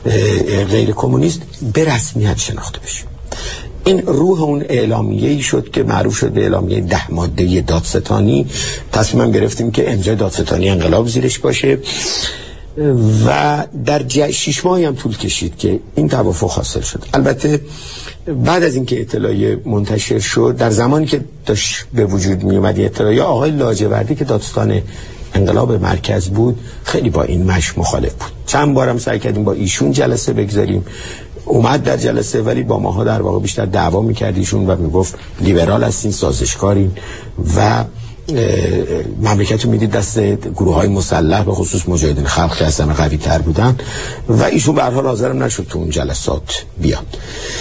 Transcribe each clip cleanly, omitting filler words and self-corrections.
غیر کمونیست به رسمیت شناخته بشه. این روح اون اعلامیه‌ای شد که معروف شد به اعلامیه 10 ماده دادستانی. تصمیم گرفتیم که امضای دادستانی انقلاب زیرش باشه و در 6 ماهی هم طول کشید که این توافق حاصل شد. البته بعد از اینکه اطلاعیه منتشر شد، در زمانی که داشت به وجود می اومد اطلاعیه، آقای لاجوردی که دادستان انقلاب مرکز بود خیلی با این مش مخالف بود. چند بارم سعی کردیم با ایشون جلسه بگذاریم، اومد در جلسه، ولی با ماها در واقع بیشتر دعوا می‌کرد ایشون و میگفت لیبرال هستین، سازشکارین و مملکت رو میدید دست گروه‌های مسلح، به خصوص مجاهدین خلق که اصلا قوی تر بودن و ایشون به هر حال حاضرم نشد تو اون جلسات بیاد.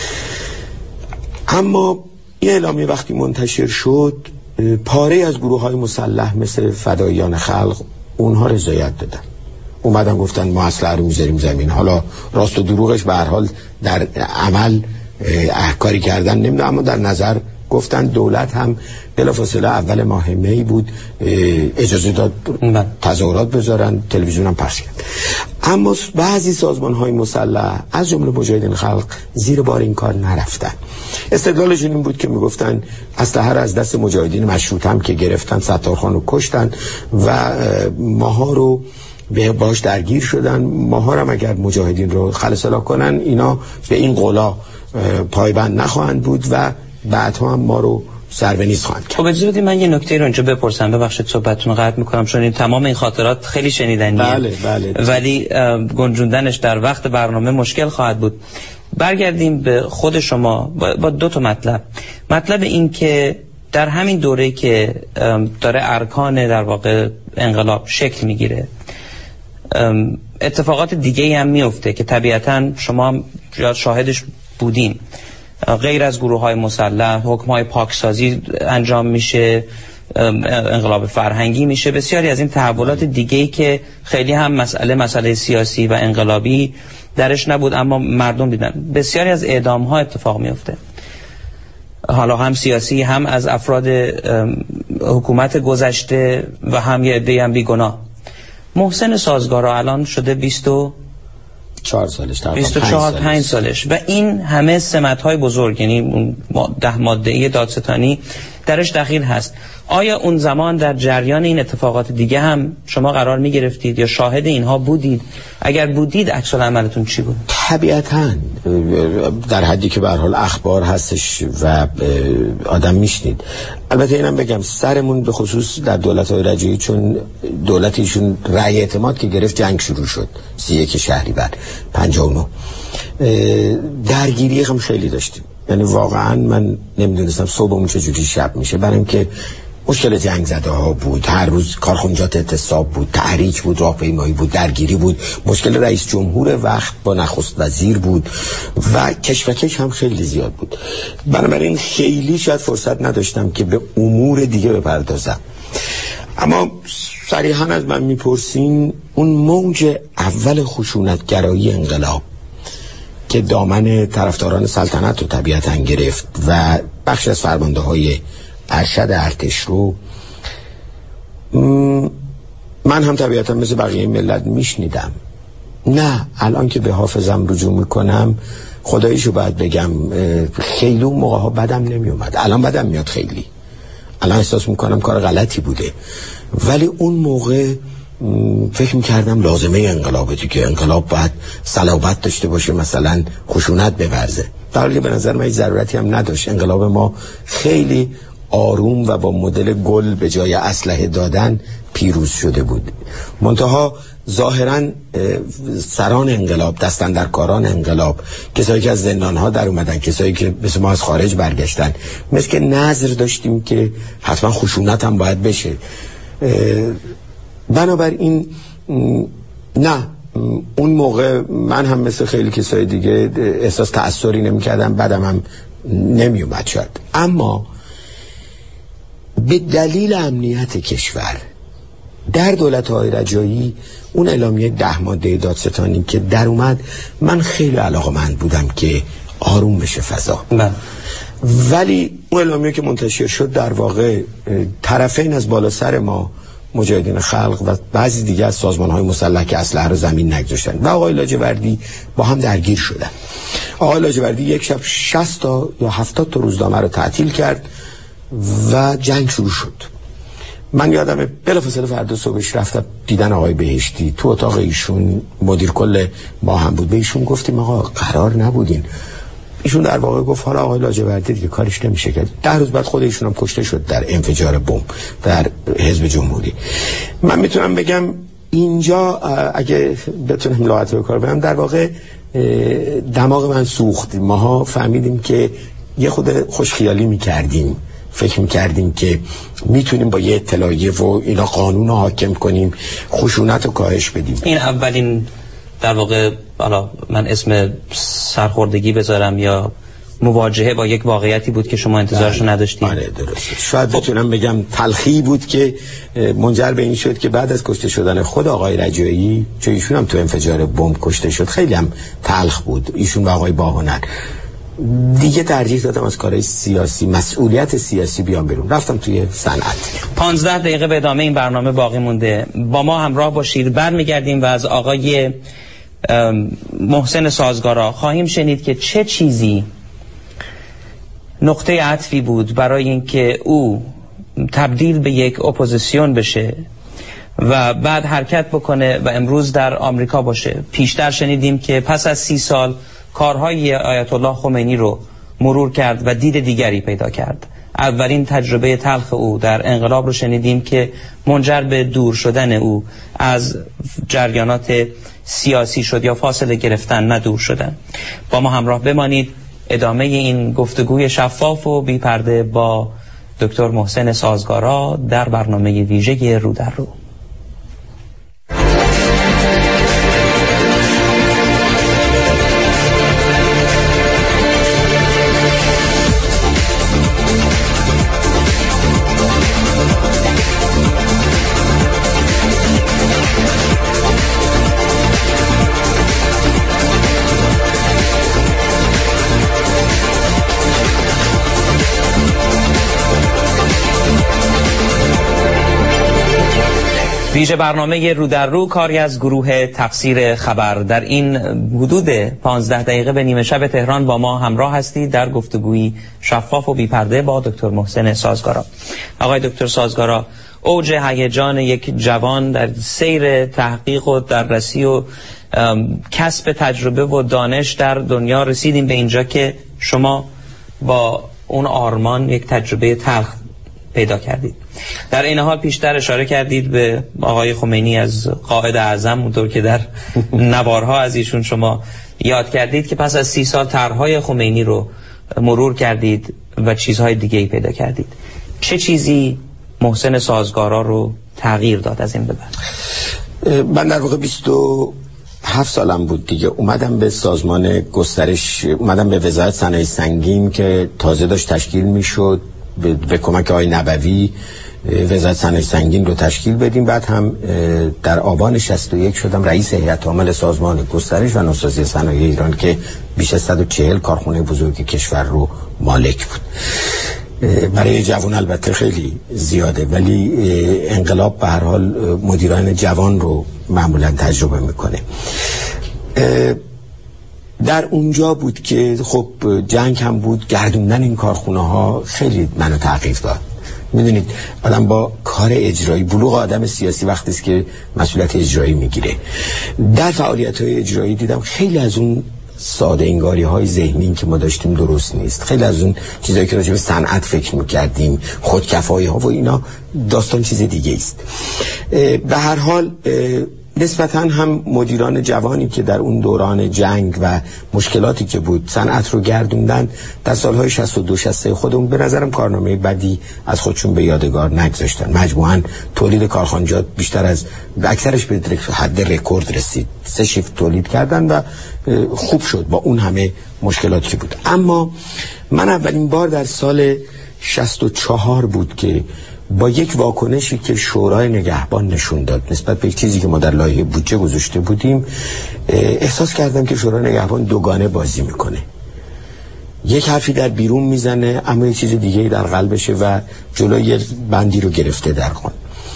اما این اعلامیه وقتی منتشر شد، پاره از گروه‌های مسلح مثل فداییان خلق اونها رضایت دادن، اومدن گفتن ما اسلحه رو میذاریم زمین. حالا راست و دروغش به هر حال در عمل کاری کردن نمیدونم، اما در نظر گفتن. دولت هم بلافاصله اول ماه می بود اجازه داد تظاهرات بذارن، تلویزیون هم پخش کرد. اما بعضی سازمان‌های مسلح از جمله مجاهدین خلق زیر بار این کار نرفتن. استدلالشون این بود که میگفتن اسلحه را از دست مجاهدین مشروط هم که گرفتن، ستارخان رو کشتن و ماها رو به باش درگیر شدن. ماها هم اگر مجاهدین رو خلص کنن اینا به این قولا پایبند نخواهند بود و بعدها هم ما رو سر به نیست خواهند کرد. خب اجازه بدید من یه نکته رو اینجا بپرسم، ببخشید صحبتتون رو قطع می‌کنم چون این تمام این خاطرات خیلی شنیدنیه. بله. ولی گنجوندنش در وقت برنامه مشکل خواهد بود. برگردیم به خود شما با 2 تا مطلب این که در همین دوره که داره ارکان در واقع انقلاب شکل میگیره، اتفاقات دیگه هم میفته که طبیعتاً شما شاهدش بودین. غیر از گروه‌های مسلح، حکم‌های پاکسازی انجام میشه، انقلاب فرهنگی میشه، بسیاری از این تحولات دیگه‌ای که خیلی هم مسئله سیاسی و انقلابی درش نبود اما مردم دیدن. بسیاری از اعدام‌ها اتفاق میفته، حالا هم سیاسی هم از افراد حکومت گذشته و هم یه عده‌ای هم بیگناه. محسن سازگارا الان شده 24 سالش، 5 سالش و این همه سمت‌های بزرگ، یعنی اون 10 ماده دادستانی درش دخیل هست. آیا اون زمان در جریان این اتفاقات دیگه هم شما قرار می گرفتید یا شاهد اینها بودید؟ اگر بودید عکس العملتون چی بود؟ طبیعتاً در حدی که به هر حال اخبار هستش و آدم میشنید. البته اینم بگم سرمون به خصوص در دولت‌های رجایی، چون دولتیشون رأی اعتماد که گرفت جنگ شروع شد 31 شهریور 59 درگیری هم خیلی داشتیم. یعنی واقعا من نمیدونستم صبحمون چجوری شب میشه، برای اینکه مشکل جنگ زده ها بود، هر روز کارخونجات اعتصاب بود، تحریک بود، راهپیمایی بود، درگیری بود، مشکل رئیس جمهور وقت با نخست وزیر بود و کشمکش هم خیلی زیاد بود. بنابراین خیلی شاید فرصت نداشتم که به امور دیگه بپردازم. اما صریحا از من میپرسین، اون موج اول خشونتگرایی انقلاب که دامن طرفداران سلطنت رو طبیعتاً گرفت و بخش از فرمانده های ارشد ارتش رو، من هم طبیعتاً مثل بقیه ملت میشنیدم. نه الان که به حافظم رجوع میکنم خداییشو باید بگم خیلی اون موقع ها بدم نمیومد. الان بدم میاد خیلی، الان احساس میکنم کار غلطی بوده، ولی اون موقع فکر میکردم لازمه انقلابه که انقلاب باید صلابت داشته باشه، مثلا خشونت بورزه، در حالی که به نظر من هیچ ضرورتی هم نداشت. انقلاب ما خیلی آروم و با مدل گل به جای اسلحه دادن پیروز شده بود. منتها ظاهرا سران انقلاب، دستاندرکاران انقلاب، کسایی که از زندانها در اومدن، کسایی که مثل ما از خارج برگشتن، مثل که نظر داشتیم که حتما خشونت هم باید بشه. بنابراین نه، اون موقع من هم مثل خیلی کسای دیگه احساس تأثری نمی کردم، بعدم هم نمی اومد شد. اما به دلیل امنیت کشور در دولت‌های رجایی اون اعلامیه 10 ماده دادستانی که در اومد، من خیلی علاقه‌مند بودم که آروم بشه فضا. ولی اون اعلامیه که منتشر شد در واقع طرفین از بالا سر ما مجاهدین خلق و بعضی دیگه از سازمان‌های مسلح که اسلحه رو زمین نگذاشتن و آقای لاجوردی با هم درگیر شدن. آقای لاجوردی یک شب 60 تا یا 70 تا روزنامه رو تعطیل کرد و جنگ شروع شد. من یادمه بلافاصله فردا صبحش رفتم دیدن آقای بهشتی تو اتاق ایشون، مدیر کل ما هم بود. به ایشون گفتیم آقا قرار نبودین. ایشون در واقع گفت حالا آقای لاجوردی دیگه کارش نمیشه کرد. 10 روز بعد خود ایشون هم کشته شد در انفجار بمب در حزب جمهوری. من میتونم بگم اینجا اگه بتونم لغت به کار ببرم، در واقع دماغ من سوخت. ماها فهمیدیم که یه خود خوشخیالی میکردیم، فکر میکردیم که میتونیم با یه اطلاعیه و اینا قانون رو حاکم کنیم، خشونت رو کاهش بدیم. این اولین در واقع حالا من اسم سرخوردگی بذارم یا مواجهه با یک واقعیتی بود که شما انتظارشو نداشتید. آره درسته. شاید بتونم بگم تلخی بود که منجر به این شد که بعد از کشته شدن خود آقای رجایی، چون ایشون هم تو انفجار بمب کشته شد، خیلی هم تلخ بود. ایشون و آقای باهنر دیگه ترجیح دادم از کارهای سیاسی، مسئولیت سیاسی بیام بیرون، رفتم توی صنعت. 15 دقیقه به ادامه این برنامه باقی مونده، با ما همراه باشید. برمیگردیم و از آقای محسن سازگارا خواهیم شنید که چه چیزی نقطه عطفی بود برای اینکه او تبدیل به یک اپوزیسیون بشه و بعد حرکت بکنه و امروز در آمریکا باشه. پیشتر شنیدیم که پس از 30 سال کارهای آیت الله خمینی رو مرور کرد و دید دیگری پیدا کرد. اولین تجربه تلخ او در انقلاب رو شنیدیم که منجر به دور شدن او از جریانات سیاسی شد یا فاصله گرفتن، نه دور شدن. با ما همراه بمانید. ادامه این گفتگوی شفاف و بی پرده با دکتر محسن سازگارا در برنامه ویژه رو در رو. ویژه برنامه رو در رو کاری از گروه تفسیر خبر. در این حدود 15 دقیقه به نیمه شب تهران با ما همراه هستید در گفتگویی شفاف و بی‌پرده با دکتر محسن سازگارا. آقای دکتر سازگارا، اوج هیجان یک جوان در سیر تحقیق و دررسی و کسب تجربه و دانش در دنیا، رسیدیم به اینجا که شما با اون آرمان یک تجربه تلخ پیدا کردید. در این حال پیشتر اشاره کردید به آقای خمینی از قائد اعظم، اونطور که در نوارها از ایشون شما یاد کردید که پس از 30 سال طرح‌های خمینی رو مرور کردید و چیزهای دیگه ای پیدا کردید. چه چیزی محسن سازگارا رو تغییر داد از این به بعد؟ من در واقع 27 سالم بود دیگه، اومدم به سازمان گسترش، اومدم به وزارت صنایع سنگین که تازه داشت تشکیل میشد، به کمک آقای نبوی وزارت صنایع سنگین رو تشکیل بدیم. بعد هم در آبان 61 شدم رئیس هیئت عامل سازمان گسترش و نوسازی صنایع ایران که بیش از 140 کارخانه بزرگ کشور رو مالک بود. برای جوان البته خیلی زیاده، ولی انقلاب به هر حال مدیران جوان رو معمولا تجربه میکنه. در اونجا بود که خب جنگ هم بود، گردوندن این کارخونه ها خیلی منو تغییر داد. میدونید آدم با کار اجرایی، بلوغ آدم سیاسی وقتی است که مسئولیت اجرایی میگیره. در فعالیت های اجرایی دیدم خیلی از اون ساده انگاری های ذهنی که ما داشتیم درست نیست. خیلی از اون چیزایی که راجع به صنعت فکر میکردیم، خودکفایی ها و اینا، داستان چیز دیگه است. به هر حال نسبتاً هم مدیران جوانی که در اون دوران جنگ و مشکلاتی که بود صنعت رو گردوندن، در سالهای 62-63 خودمون به نظرم کارنامه بدی از خودشون به یادگار نگذاشتن. مجموعاً تولید کارخانجات بیشتر از اکثرش به حد رکورد رسید. 3 شیفت تولید کردن و خوب شد با اون همه مشکلاتی که بود. اما من اولین بار در سال 64 بود که با یک واکنشی که شورای نگهبان نشون داد نسبت به چیزی که ما در لایحه بودجه گذاشته بودیم، احساس کردم که شورای نگهبان دوگانه بازی میکنه. یک حرفی در بیرون میزنه اما یک چیز دیگه در قلبشه و جلوی بندی رو گرفته در قانون.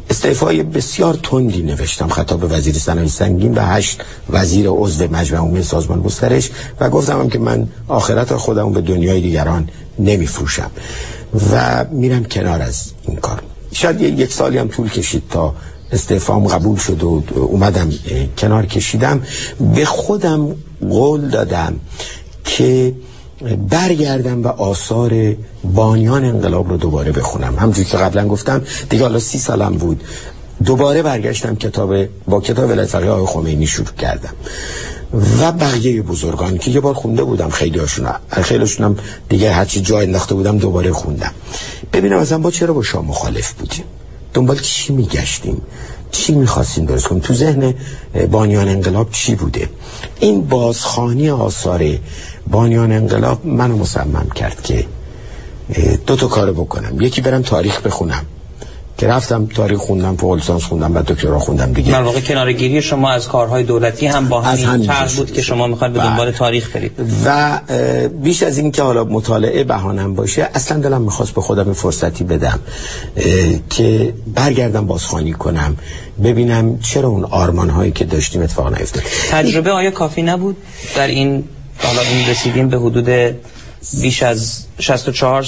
استعفای بسیار تندی نوشتم، خطاب وزیر صنایع سنگین و 8 وزیر عضو مجمع عمومی سازمان گسترش، و گفتم که من آخرت خودم به دنیای دیگران نمیفروشم و میرم کنار از این کار. شاید 1 سالی هم طول کشید تا استعفام قبول شد و اومدم کنار کشیدم. به خودم قول دادم که برگردم و آثار بانیان انقلاب رو دوباره بخونم. همونجوری که قبلا گفتم دیگه حالا 30 سالم بود، دوباره برگشتم با کتاب ولایت فقیه آقای خمینی شروع کردم و بقیه بزرگان که یه بار خونده بودم، خیلیشونم دیگه هرچی جا انداخته بودم دوباره خوندم، ببینم اصلا چرا با شاه مخالف بودیم، دنبال چی میگشتیم، چی میخواستیم درست کنیم، تو ذهن بانیان انقلاب چی بوده. این بازخوانی آثار بانیان انقلاب منو مصمم کرد که 2 تا کار بکنم. یکی برم تاریخ بخونم که رفتم تاریخ خوندم، فوق لیسانس خوندم و دکترا خوندم دیگه. در واقع کناره‌گیری شما از کارهای دولتی هم با همین طرح بود که شما میخواید به دنبال تاریخ برید. و بیش از این که حالا مطالعه بهانم باشه، اصلا دلم میخواست به خودم فرصتی بدم که برگردم بازخوانی کنم، ببینم چرا اون آرمان‌هایی که داشتیم اتفاق نیفتاد. تجربه آیا کافی نبود در این، حالا این رسیدیم به حدود بیش از 64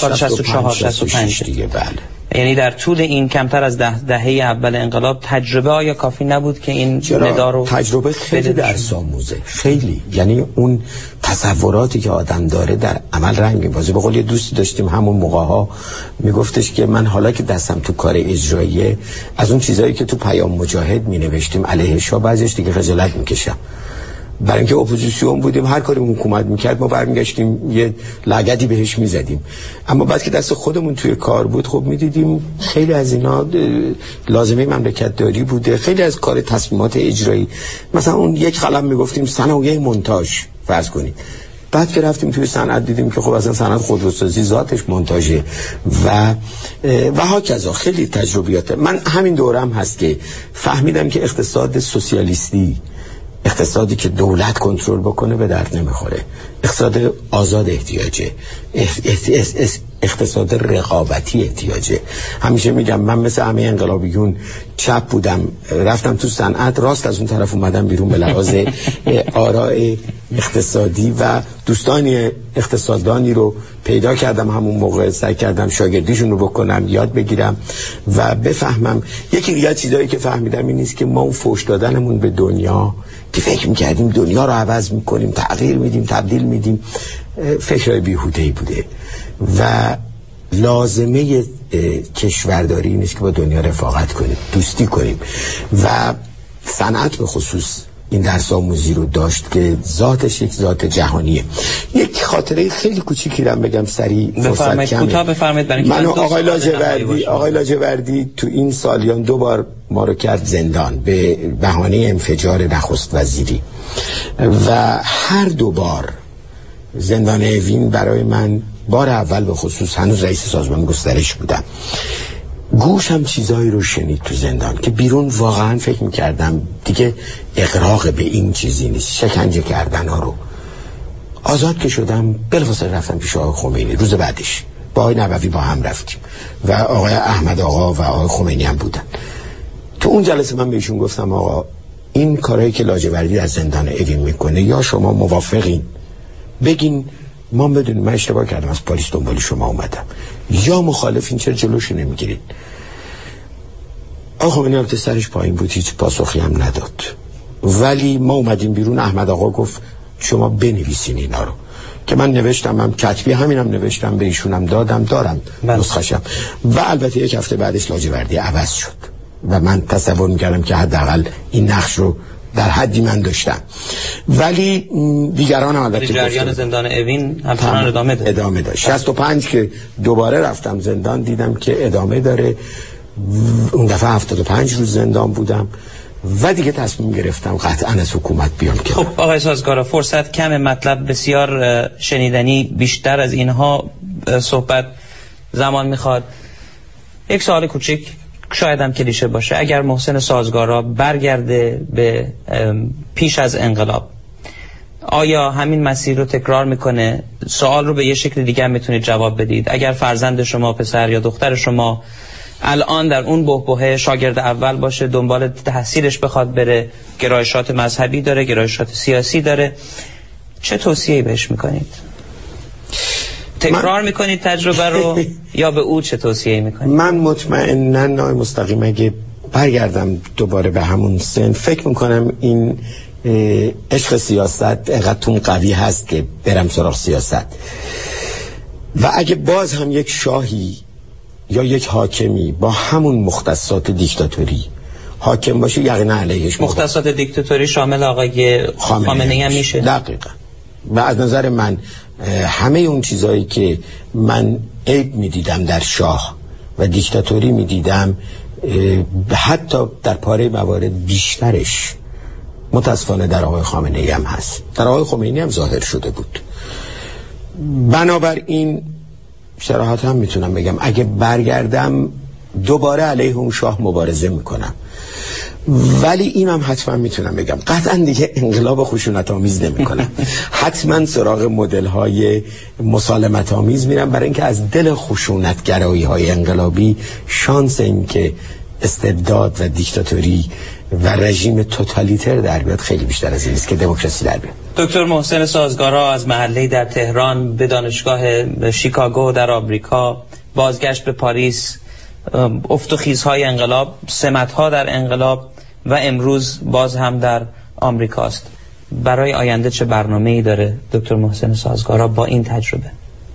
65 دیگه؟ بله. یعنی در طول این کمتر از دهه اول انقلاب تجربه آیا کافی نبود که این ندا رو تجربه خیلی درس آموزه، خیلی، یعنی اون تصوراتی که آدم داره در عمل رنگ می‌بازه. به قول یه دوستی داشتیم همون موقع‌ها میگفتش که من حالا که دستم تو کار اجراییه، از اون چیزایی که تو پیام مجاهد می‌نوشتیم علیه شاه بعضیش دیگه خجالت می‌کشم، برای اینکه اپوزیسیون بودیم، هر کاری حکومت میکرد ما برمیگشتیم یه لگدی بهش میزدیم. اما بعد که دست خودمون توی کار بود، خب میدیدیم خیلی از اینا لازمه مملکت داری بوده، خیلی از کار تصمیمات اجرایی، مثلا اون یک قلم میگفتیم صنایع مونتاژ فرض کنید، بعد که رفتیم توی صنعت دیدیم که خب اصلا صنعت خودروسازی ذاتش مونتاژه و هاکذا. خیلی تجربیات من همین دورم هست که فهمیدم که اقتصاد سوسیالیستی، اقتصادی که دولت کنترل بکنه، به درد نمیخوره. اقتصاد آزاد احتیاجه، اقتصاد رقابتی احتیاجه. همیشه میگم من مثل همه انقلابیون چپ بودم، رفتم تو صنعت، راست از اون طرف اومدم بیرون به لحاظ آراء اقتصادی و دوستانی اقتصاددانی رو پیدا کردم. همون موقع سعی کردم شاگردیشون رو بکنم، یاد بگیرم و بفهمم. یکی دیگه چیزایی که فهمیدم این نیست که ما اون فوش دادنمون به دنیا که فکر میکردیم دنیا رو عوض میکنیم، تغییر میدیم، تبدیل میدیم، فکرهای بیهوده‌ای بوده و لازمه کشورداری نیست که با دنیا رفاقت کنیم، دوستی کنیم. و صنعت به خصوص این درس آموزی رو داشت که ذاتش یک ذات جهانیه. یک خاطره خیلی کوچیکی رو بگم سریع، فرصت کمه. بفرمایید. من آقای لاجوردی تو این سالیان 2 بار ما رو کرد زندان به بهانه انفجار نخست وزیری و هر 2 بار زندان اوین برای من، بار اول به خصوص هنوز رئیس سازمان گسترش بودم، گوشم چیزایی رو شنید تو زندان که بیرون واقعا فکر میکردم دیگه اغراق به این چیزی نیست، شکنجه کردن ها رو. آزاد که شدم بلافاصله رفتم پیش آقای خمینی. روز بعدش با آقای نبوی با هم رفتیم و آقای احمد آقا و آقای خمینی هم بودن. تو اون جلسه من بهشون گفتم آقا این کارهایی که لاجوردی از زندان اوین میکنه، یا شما موافقین بگین ما بدونیم من اشتباه کردم، از پلیس دنبال شما اومدم، یا مخالفین چرا جلوشو نمیگیرید. آقا خمینی البته سرش پایین بود، هیچ پاسخی هم نداد، ولی ما اومدیم بیرون. احمد آقا گفت شما بنویسین اینا رو، که من نوشتم، هم کتبی همینم نوشتم، به ایشونم دارم نسخه‌شم. و البته 1 هفته بعدش لاجوردی عوض شد و من تصور میکردم که حداقل این نقش رو در حدی من داشتم، ولی دیگران هم البته جریان زندان اوین همچنان ادامه داشت. 65 که دوباره رفتم زندان دیدم که ادامه داره. اون دفعه 75 روز زندان بودم و دیگه تصمیم گرفتم قطعا از حکومت بیام. که خب آقای سازگارا فرصت کم، مطلب بسیار شنیدنی، بیشتر از اینها صحبت زمان میخواد. یک سوال کوچیک، شاید هم کلیشه باشه، اگر محسن سازگارا برگرده به پیش از انقلاب، آیا همین مسیر رو تکرار میکنه؟ سوال رو به یه شکل دیگه میتونید جواب بدید. اگر فرزند شما، پسر یا دختر شما الان در اون بحبوحه شاگرد اول باشه، دنبال تحصیلش بخواد بره، گرایشات مذهبی داره، گرایشات سیاسی داره، چه توصیه‌ای بهش میکنید؟ تکرار میکنید تجربه رو یا به او چه توصیه‌ای میکنید؟ من مطمئناً نای مستقیم اگه برگردم دوباره به همون سن، فکر میکنم این عشق سیاست اقدرتون قوی هست که برم سراغ سیاست. و اگه باز هم یک شاهی یا یک حاکمی با همون مختصات دیکتاتوری حاکم باشه، یقینا علیهش مختصات دیکتاتوری شامل آقای خامنه‌ای هم میشه. دقیقاً. و از نظر من همه اون چیزایی که من عیب میدیدم در شاه و دیکتاتوری میدیدم، حتی در پاره موارد بیشترش متاسفانه در آقای خامنه‌ای هم هست، در آقای خمینی هم ظاهر شده بود. بنابراین صراحت هم میتونم بگم اگه برگردم دوباره علیه اون شاه مبارزه میکنم. ولی اینم حتما میتونم بگم قطعا دیگه انقلاب خشونت آمیز نمیکنم. حتما سراغ مدل های مسالمت آمیز میرم، برای اینکه از دل خشونت گرایی های انقلابی شانس این که استبداد و دیکتاتوری و رژیم توتالیتر در بیاد خیلی بیشتر از این است که دموکراسی در بیاد. دکتر محسن سازگارا از محله در تهران به دانشگاه شیکاگو در آمریکا، بازگشت به پاریس، افت و خیزهای انقلاب، سمت‌ها در انقلاب و امروز باز هم در آمریکاست. برای آینده چه برنامه‌ای داره دکتر محسن سازگارا با این تجربه؟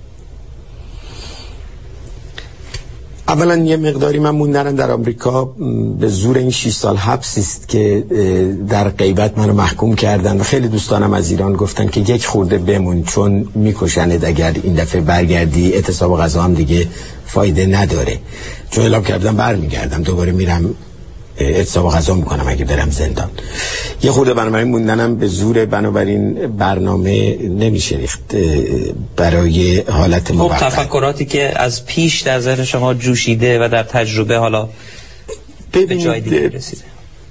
اولا یه مقداری من موندنم در آمریکا به زور این 6 سال حبس است که در غیبت منو محکوم کردن و خیلی دوستانم از ایران گفتن که یک خورده بمون چون میکشند اگر این دفعه برگردی، اعتصاب غذا هم دیگه فایده نداره. چون اعلام کردم برمیگردم دوباره میرم اعتصاب غذا میکنم اگه برم زندان. یه خورده بنابراین موندنم به زور، بنابراین برنامه نمیشه ریخت برای حالت موقت. تفکراتی که از پیش در ذهن شما جوشیده و در تجربه حالا به جای دیگه رسیده.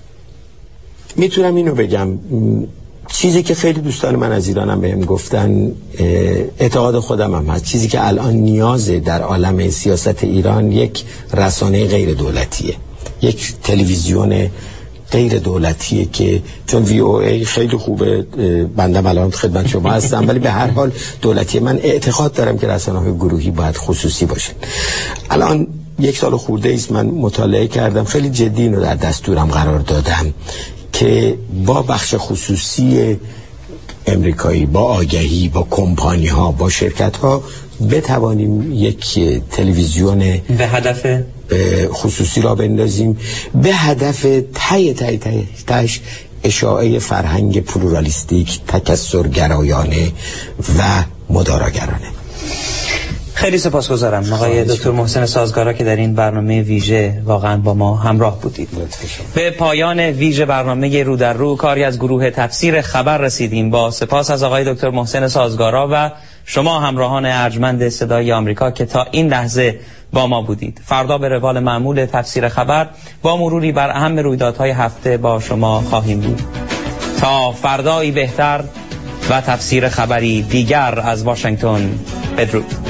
میتونم اینو بگم، چیزی که خیلی دوستان من از ایرانم بهم گفتن، اعتقاد خودم هم هست، چیزی که الان نیازه در عالم سیاست ایران یک رسانه غیر دولتیه، یک تلویزیون غیر دولتیه که چون VOA خیلی خوبه، بنده الان خدمت شما هستم، ولی به هر حال دولتیه. من اعتقاد دارم که رسانه‌های گروهی باید خصوصی باشن. الان 1 سال خورده ایست من مطالعه کردم، خیلی جدی اینو در دستورم قرار دادم که با بخش خصوصی امریکایی، با آگهی، با کمپانی ها، با شرکت ها بتوانیم یک تلویزیون به هدف خصوصی را بندازیم، به هدف تهش اشاعه فرهنگ پلورالیستیک، تکثرگرایانه و مداراگرانه. خیلی سپاسگزارم آقای دکتر محسن سازگارا که در این برنامه ویژه واقعا با ما همراه بودید. به پایان ویژه برنامه رو در رو کاری از گروه تفسیر خبر رسیدیم. با سپاس از آقای دکتر محسن سازگارا و شما همراهان ارجمند صدای آمریکا که تا این لحظه با ما بودید. فردا به روال معمول تفسیر خبر با مروری بر اهم رویدادهای هفته با شما خواهیم بود. تا فردایی بهتر و تفسیر خبری دیگر از واشنگتن، بدرود.